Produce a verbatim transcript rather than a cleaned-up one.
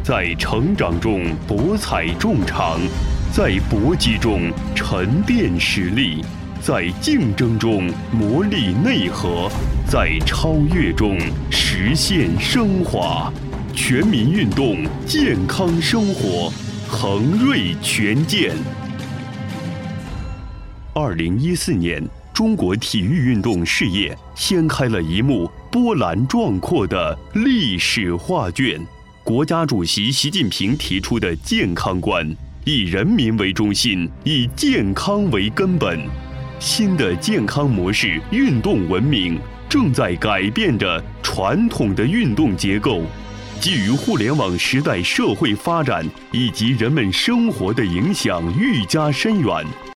在成长中博采众长，在搏击中沉淀实力，在竞争中磨砺内核，在超越中实现升华。全民运动，健康生活，恒瑞全健。二零一四年，中国体育运动事业掀开了一幕波澜壮阔的历史画卷。国家主席习近平提出的健康观，以人民为中心，以健康为根本。新的健康模式运动文明正在改变着传统的运动结构。基于互联网时代社会发展以及人们生活的影响愈加深远，